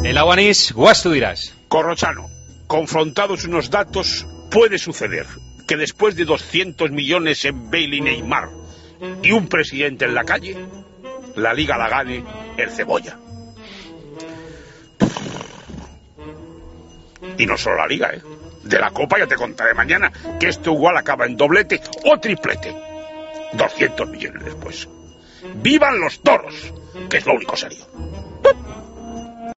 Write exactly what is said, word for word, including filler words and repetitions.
El Aguanís, guas tú dirás. Corrochano, confrontados unos datos, puede suceder que después de doscientos millones en Bale y Neymar y un presidente en la calle, la Liga la gane el Cebolla. Y no solo la Liga, ¿eh? De la Copa ya te contaré mañana que esto igual acaba en doblete o triplete. doscientos millones después. ¡Vivan los toros! Que es lo único serio.